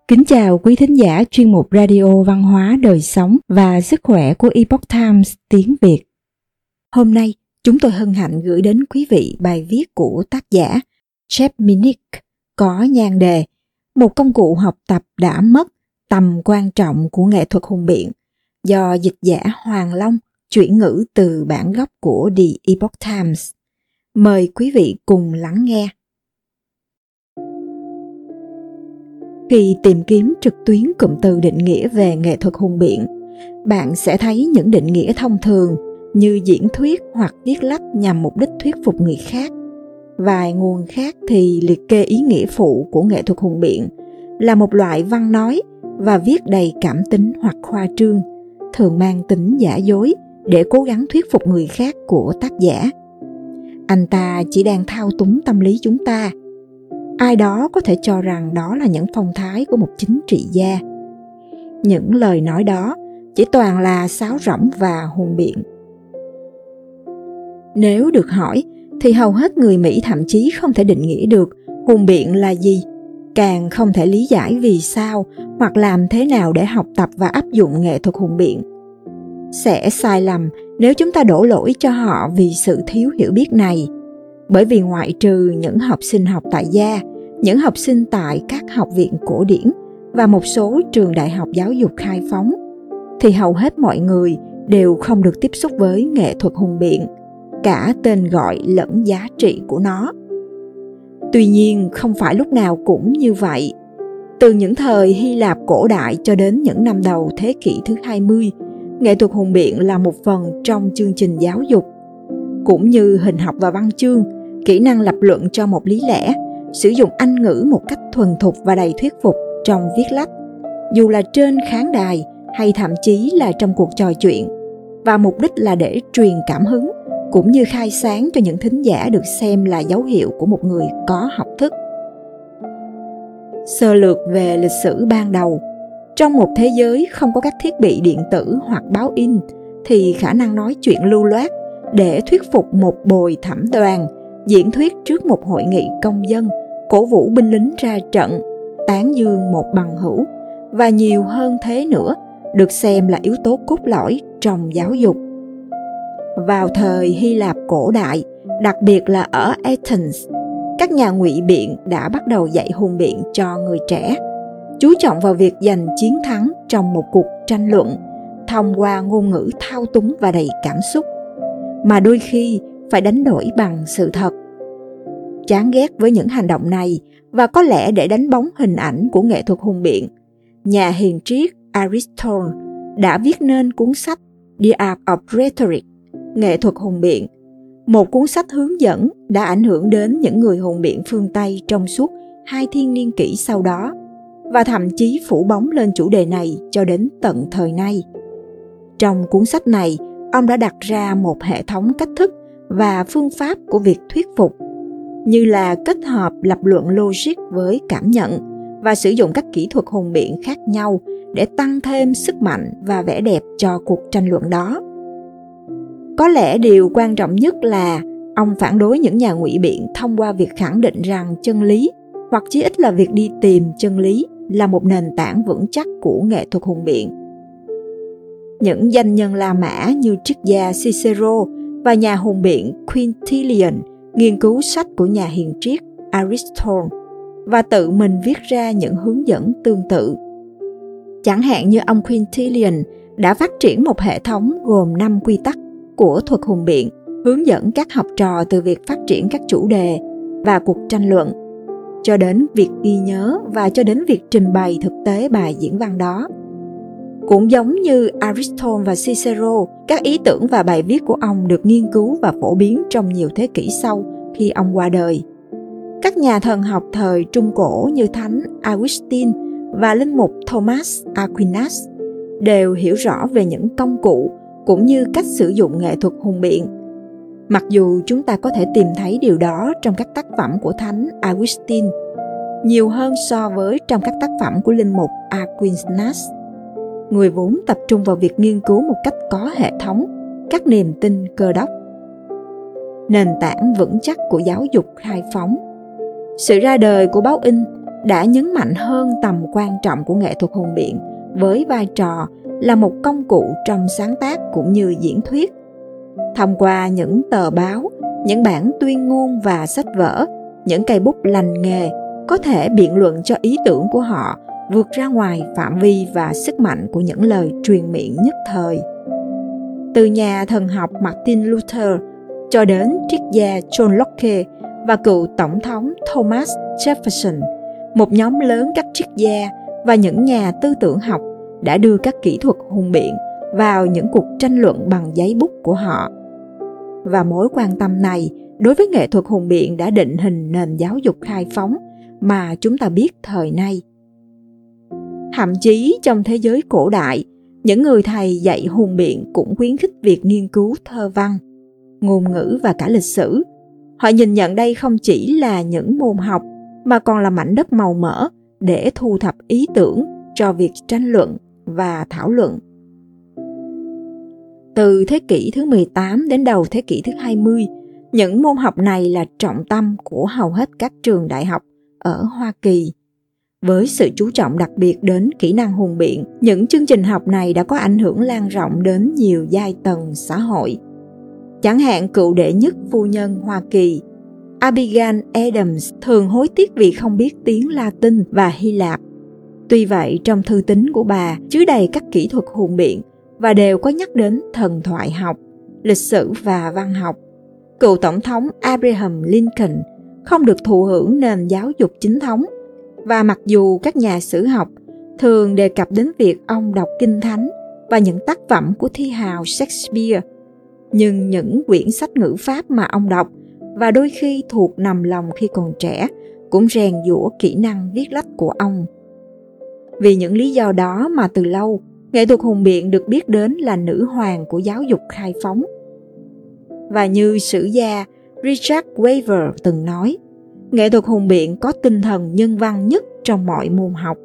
Kính chào quý thính giả chuyên mục Radio Văn hóa Đời Sống và Sức Khỏe của Epoch Times tiếng Việt. Hôm nay, chúng tôi hân hạnh gửi đến quý vị bài viết của tác giả Jeff Minnick có nhan đề Một công cụ học tập đã mất, tầm quan trọng của nghệ thuật hùng biện, do dịch giả Hoàng Long chuyển ngữ từ bản gốc của The Epoch Times. Mời quý vị cùng lắng nghe. Khi tìm kiếm trực tuyến cụm từ định nghĩa về nghệ thuật hùng biện, bạn sẽ thấy những định nghĩa thông thường như diễn thuyết hoặc viết lách nhằm mục đích thuyết phục người khác. Vài nguồn khác thì liệt kê ý nghĩa phụ của nghệ thuật hùng biện là một loại văn nói và viết đầy cảm tính hoặc khoa trương, thường mang tính giả dối để cố gắng thuyết phục người khác của tác giả. Anh ta chỉ đang thao túng tâm lý chúng ta. Ai đó có thể cho rằng đó là những phong thái của một chính trị gia. Những lời nói đó chỉ toàn là sáo rỗng và hùng biện. Nếu được hỏi, thì hầu hết người Mỹ thậm chí không thể định nghĩa được hùng biện là gì, càng không thể lý giải vì sao hoặc làm thế nào để học tập và áp dụng nghệ thuật hùng biện. Sẽ sai lầm nếu chúng ta đổ lỗi cho họ vì sự thiếu hiểu biết này. Bởi vì ngoại trừ những học sinh học tại gia, những học sinh tại các học viện cổ điển và một số trường đại học giáo dục khai phóng, thì hầu hết mọi người đều không được tiếp xúc với nghệ thuật hùng biện, cả tên gọi lẫn giá trị của nó. Tuy nhiên, không phải lúc nào cũng như vậy. Từ những thời Hy Lạp cổ đại cho đến những năm đầu thế kỷ thứ 20, nghệ thuật hùng biện là một phần trong chương trình giáo dục. Cũng như hình học và văn chương, kỹ năng lập luận cho một lý lẽ, sử dụng Anh ngữ một cách thuần thục và đầy thuyết phục trong viết lách, dù là trên khán đài hay thậm chí là trong cuộc trò chuyện, và mục đích là để truyền cảm hứng, cũng như khai sáng cho những thính giả được xem là dấu hiệu của một người có học thức. Sơ lược về lịch sử ban đầu. Trong một thế giới không có các thiết bị điện tử hoặc báo in, thì khả năng nói chuyện lưu loát để thuyết phục một bồi thẩm đoàn, diễn thuyết trước một hội nghị công dân, cổ vũ binh lính ra trận, tán dương một bằng hữu và nhiều hơn thế nữa được xem là yếu tố cốt lõi trong giáo dục. Vào thời Hy Lạp cổ đại, đặc biệt là ở Athens, các nhà ngụy biện đã bắt đầu dạy hùng biện cho người trẻ, chú trọng vào việc giành chiến thắng trong một cuộc tranh luận thông qua ngôn ngữ thao túng và đầy cảm xúc, mà đôi khi phải đánh đổi bằng sự thật. Chán ghét với những hành động này, và có lẽ để đánh bóng hình ảnh của nghệ thuật hùng biện, nhà hiền triết Aristotle đã viết nên cuốn sách The Art of Rhetoric, nghệ thuật hùng biện, một cuốn sách hướng dẫn đã ảnh hưởng đến những người hùng biện phương Tây trong suốt 2 thiên niên kỷ sau đó, và thậm chí phủ bóng lên chủ đề này cho đến tận thời nay. Trong cuốn sách này, ông đã đặt ra một hệ thống cách thức và phương pháp của việc thuyết phục, như là kết hợp lập luận logic với cảm nhận và sử dụng các kỹ thuật hùng biện khác nhau để tăng thêm sức mạnh và vẻ đẹp cho cuộc tranh luận đó. Có lẽ điều quan trọng nhất là ông phản đối những nhà ngụy biện thông qua việc khẳng định rằng chân lý, hoặc chí ít là việc đi tìm chân lý, là một nền tảng vững chắc của nghệ thuật hùng biện. Những danh nhân La Mã như triết gia Cicero và nhà hùng biện Quintilian nghiên cứu sách của nhà hiền triết Aristotle và tự mình viết ra những hướng dẫn tương tự. Chẳng hạn như ông Quintilian đã phát triển một hệ thống gồm 5 quy tắc của thuật hùng biện, hướng dẫn các học trò từ việc phát triển các chủ đề và cuộc tranh luận, cho đến việc ghi nhớ và cho đến việc trình bày thực tế bài diễn văn đó. Cũng giống như Aristotle và Cicero, các ý tưởng và bài viết của ông được nghiên cứu và phổ biến trong nhiều thế kỷ sau khi ông qua đời. Các nhà thần học thời Trung Cổ như Thánh Augustine và linh mục Thomas Aquinas đều hiểu rõ về những công cụ cũng như cách sử dụng nghệ thuật hùng biện. Mặc dù chúng ta có thể tìm thấy điều đó trong các tác phẩm của Thánh Augustine, nhiều hơn so với trong các tác phẩm của linh mục Aquinas, người vốn tập trung vào việc nghiên cứu một cách có hệ thống các niềm tin Cơ đốc. Nền tảng vững chắc của giáo dục khai phóng. Sự ra đời của báo in đã nhấn mạnh hơn tầm quan trọng của nghệ thuật hùng biện với vai trò là một công cụ trong sáng tác cũng như diễn thuyết. Thông qua những tờ báo, những bản tuyên ngôn và sách vở, những cây bút lành nghề có thể biện luận cho ý tưởng của họ vượt ra ngoài phạm vi và sức mạnh của những lời truyền miệng nhất thời. Từ nhà thần học Martin Luther cho đến triết gia John Locke và cựu tổng thống Thomas Jefferson, một nhóm lớn các triết gia và những nhà tư tưởng học đã đưa các kỹ thuật hùng biện vào những cuộc tranh luận bằng giấy bút của họ. Và mối quan tâm này đối với nghệ thuật hùng biện đã định hình nền giáo dục khai phóng mà chúng ta biết thời nay. Thậm chí trong thế giới cổ đại, những người thầy dạy hùng biện cũng khuyến khích việc nghiên cứu thơ văn, ngôn ngữ và cả lịch sử. Họ nhìn nhận đây không chỉ là những môn học mà còn là mảnh đất màu mỡ để thu thập ý tưởng cho việc tranh luận và thảo luận. Từ thế kỷ thứ 18 đến đầu thế kỷ thứ 20, những môn học này là trọng tâm của hầu hết các trường đại học ở Hoa Kỳ. Với sự chú trọng đặc biệt đến kỹ năng hùng biện, những chương trình học này đã có ảnh hưởng lan rộng đến nhiều giai tầng xã hội. Chẳng hạn cựu đệ nhất phu nhân Hoa Kỳ, Abigail Adams thường hối tiếc vì không biết tiếng Latin và Hy Lạp. Tuy vậy, trong thư tín của bà chứa đầy các kỹ thuật hùng biện và đều có nhắc đến thần thoại học, lịch sử và văn học. Cựu tổng thống Abraham Lincoln không được thụ hưởng nền giáo dục chính thống, và mặc dù các nhà sử học thường đề cập đến việc ông đọc kinh thánh và những tác phẩm của thi hào Shakespeare, nhưng những quyển sách ngữ pháp mà ông đọc và đôi khi thuộc nằm lòng khi còn trẻ cũng rèn giũa kỹ năng viết lách của ông. Vì những lý do đó mà từ lâu, nghệ thuật hùng biện được biết đến là nữ hoàng của giáo dục khai phóng. Và như sử gia Richard Weaver từng nói, nghệ thuật hùng biện có tinh thần nhân văn nhất trong mọi môn học.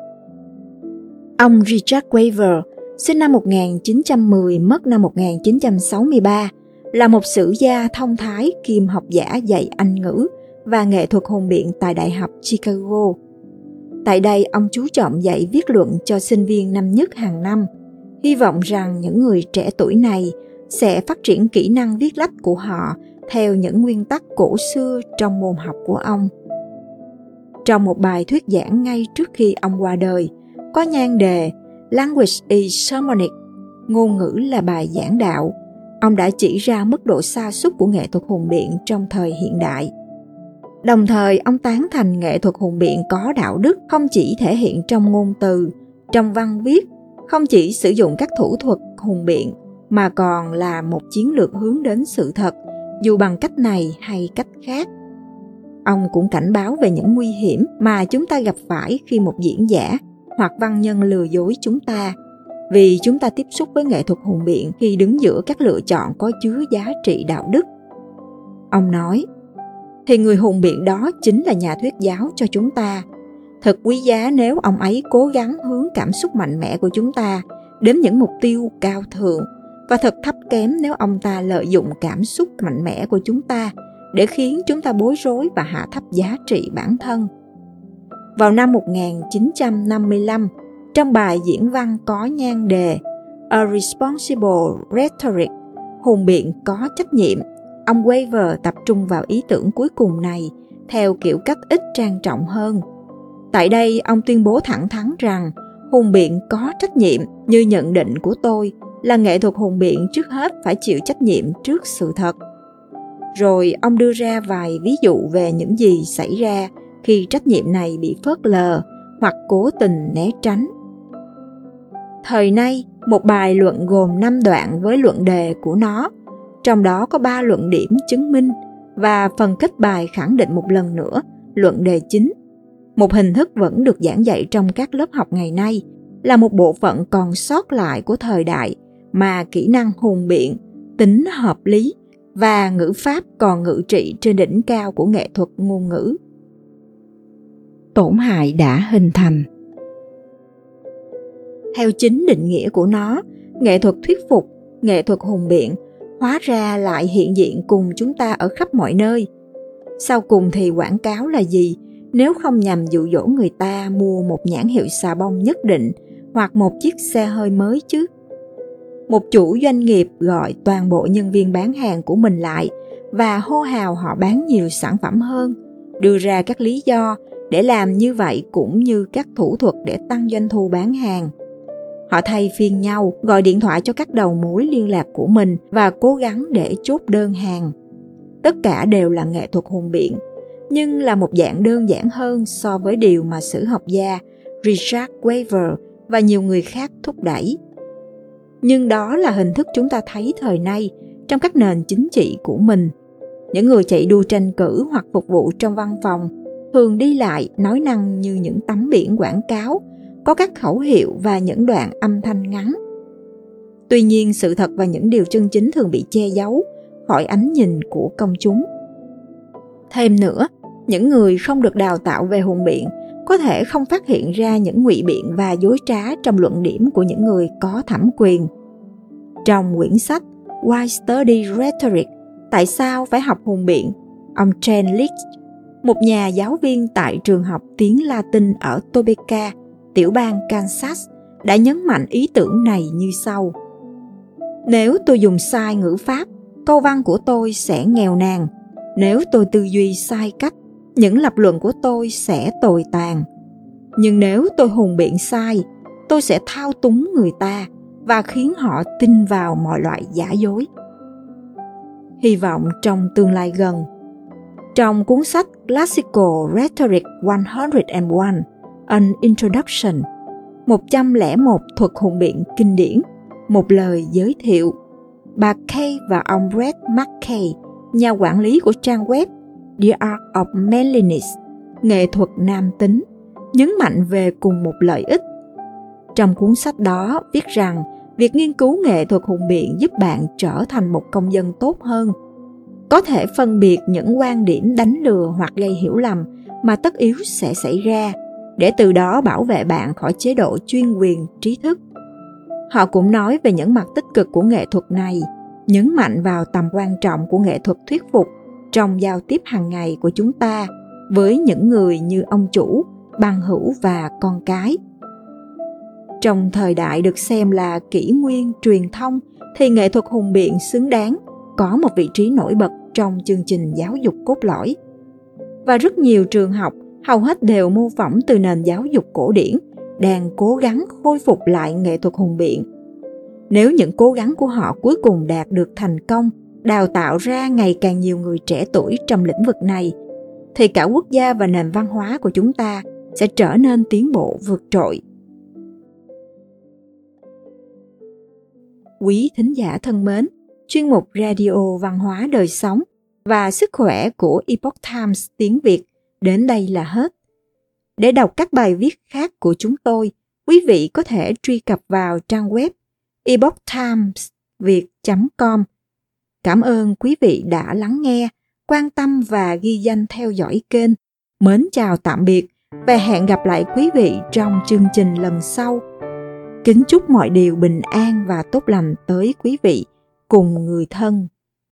Ông Richard Weaver, sinh năm 1910, mất năm 1963, là một sử gia thông thái kiêm học giả dạy Anh ngữ và nghệ thuật hùng biện tại Đại học Chicago. Tại đây, ông chú trọng dạy viết luận cho sinh viên năm nhất hàng năm, hy vọng rằng những người trẻ tuổi này sẽ phát triển kỹ năng viết lách của họ theo những nguyên tắc cổ xưa trong môn học của ông. Trong một bài thuyết giảng ngay trước khi ông qua đời, có nhan đề Language is Sermonic, ngôn ngữ là bài giảng đạo, ông đã chỉ ra mức độ sa sút của nghệ thuật hùng biện trong thời hiện đại. Đồng thời, ông tán thành nghệ thuật hùng biện có đạo đức không chỉ thể hiện trong ngôn từ, trong văn viết, không chỉ sử dụng các thủ thuật hùng biện, mà còn là một chiến lược hướng đến sự thật, dù bằng cách này hay cách khác. Ông cũng cảnh báo về những nguy hiểm mà chúng ta gặp phải khi một diễn giả hoặc văn nhân lừa dối chúng ta, vì chúng ta tiếp xúc với nghệ thuật hùng biện khi đứng giữa các lựa chọn có chứa giá trị đạo đức. Ông nói, thì người hùng biện đó chính là nhà thuyết giáo cho chúng ta. Thật quý giá nếu ông ấy cố gắng hướng cảm xúc mạnh mẽ của chúng ta đến những mục tiêu cao thượng, và thật thấp kém nếu ông ta lợi dụng cảm xúc mạnh mẽ của chúng ta để khiến chúng ta bối rối và hạ thấp giá trị bản thân. Vào năm 1955, trong bài diễn văn có nhan đề A Responsible Rhetoric, hùng biện có trách nhiệm, ông Weaver tập trung vào ý tưởng cuối cùng này theo kiểu cách ít trang trọng hơn. Tại đây, ông tuyên bố thẳng thắn rằng hùng biện có trách nhiệm, như nhận định của tôi, là nghệ thuật hùng biện trước hết phải chịu trách nhiệm trước sự thật. Rồi ông đưa ra vài ví dụ về những gì xảy ra khi trách nhiệm này bị phớt lờ hoặc cố tình né tránh. Thời nay, một bài luận gồm 5 đoạn với luận đề của nó, trong đó có 3 luận điểm chứng minh và phần kết bài khẳng định một lần nữa luận đề chính. Một hình thức vẫn được giảng dạy trong các lớp học ngày nay, là một bộ phận còn sót lại của thời đại mà kỹ năng hùng biện, tính hợp lý và ngữ pháp còn ngự trị trên đỉnh cao của nghệ thuật ngôn ngữ. Tổn hại đã hình thành. Theo chính định nghĩa của nó, nghệ thuật thuyết phục, nghệ thuật hùng biện hóa ra lại hiện diện cùng chúng ta ở khắp mọi nơi. Sau cùng thì quảng cáo là gì nếu không nhằm dụ dỗ người ta mua một nhãn hiệu xà bông nhất định hoặc một chiếc xe hơi mới chứ? Một chủ doanh nghiệp gọi toàn bộ nhân viên bán hàng của mình lại và hô hào họ bán nhiều sản phẩm hơn, đưa ra các lý do để làm như vậy cũng như các thủ thuật để tăng doanh thu bán hàng. Họ thay phiên nhau gọi điện thoại cho các đầu mối liên lạc của mình và cố gắng để chốt đơn hàng. Tất cả đều là nghệ thuật hùng biện, nhưng là một dạng đơn giản hơn so với điều mà sử học gia Richard Weaver và nhiều người khác thúc đẩy. Nhưng đó là hình thức chúng ta thấy thời nay trong các nền chính trị của mình. Những người chạy đua tranh cử hoặc phục vụ trong văn phòng thường đi lại nói năng như những tấm biển quảng cáo, có các khẩu hiệu và những đoạn âm thanh ngắn. Tuy nhiên, sự thật và những điều chân chính thường bị che giấu khỏi ánh nhìn của công chúng. Thêm nữa, những người không được đào tạo về hùng biện có thể không phát hiện ra những ngụy biện và dối trá trong luận điểm của những người có thẩm quyền. Trong quyển sách Why Study Rhetoric? Tại sao phải học hùng biện? Ông Chen Leach, một nhà giáo viên tại trường học tiếng Latin ở Topeka, tiểu bang Kansas, đã nhấn mạnh ý tưởng này như sau. Nếu tôi dùng sai ngữ pháp, câu văn của tôi sẽ nghèo nàn. Nếu tôi tư duy sai cách, những lập luận của tôi sẽ tồi tàn. Nhưng nếu tôi hùng biện sai, tôi sẽ thao túng người ta và khiến họ tin vào mọi loại giả dối. Hy vọng trong tương lai gần. Trong cuốn sách Classical Rhetoric 101, An Introduction, 101 thuật hùng biện kinh điển, một lời giới thiệu, bà Kay và ông Brett McKay, nhà quản lý của trang web The Art of Manliness, nghệ thuật nam tính, nhấn mạnh về cùng một lợi ích. Trong cuốn sách đó viết rằng việc nghiên cứu nghệ thuật hùng biện giúp bạn trở thành một công dân tốt hơn, có thể phân biệt những quan điểm đánh lừa hoặc gây hiểu lầm mà tất yếu sẽ xảy ra, để từ đó bảo vệ bạn khỏi chế độ chuyên quyền trí thức. Họ cũng nói về những mặt tích cực của nghệ thuật này, nhấn mạnh vào tầm quan trọng của nghệ thuật thuyết phục trong giao tiếp hàng ngày của chúng ta với những người như ông chủ, bằng hữu và con cái. Trong thời đại được xem là kỷ nguyên truyền thông, thì nghệ thuật hùng biện xứng đáng có một vị trí nổi bật trong chương trình giáo dục cốt lõi. Và rất nhiều trường học, hầu hết đều mô phỏng từ nền giáo dục cổ điển, đang cố gắng khôi phục lại nghệ thuật hùng biện. Nếu những cố gắng của họ cuối cùng đạt được thành công, đào tạo ra ngày càng nhiều người trẻ tuổi trong lĩnh vực này, thì cả quốc gia và nền văn hóa của chúng ta sẽ trở nên tiến bộ vượt trội. Quý thính giả thân mến, chuyên mục Radio Văn hóa Đời Sống và Sức Khỏe của Epoch Times tiếng Việt đến đây là hết. Để đọc các bài viết khác của chúng tôi, quý vị có thể truy cập vào trang web epochtimesviet.com. Cảm ơn quý vị đã lắng nghe, quan tâm và ghi danh theo dõi kênh. Mến chào tạm biệt và hẹn gặp lại quý vị trong chương trình lần sau. Kính chúc mọi điều bình an và tốt lành tới quý vị cùng người thân.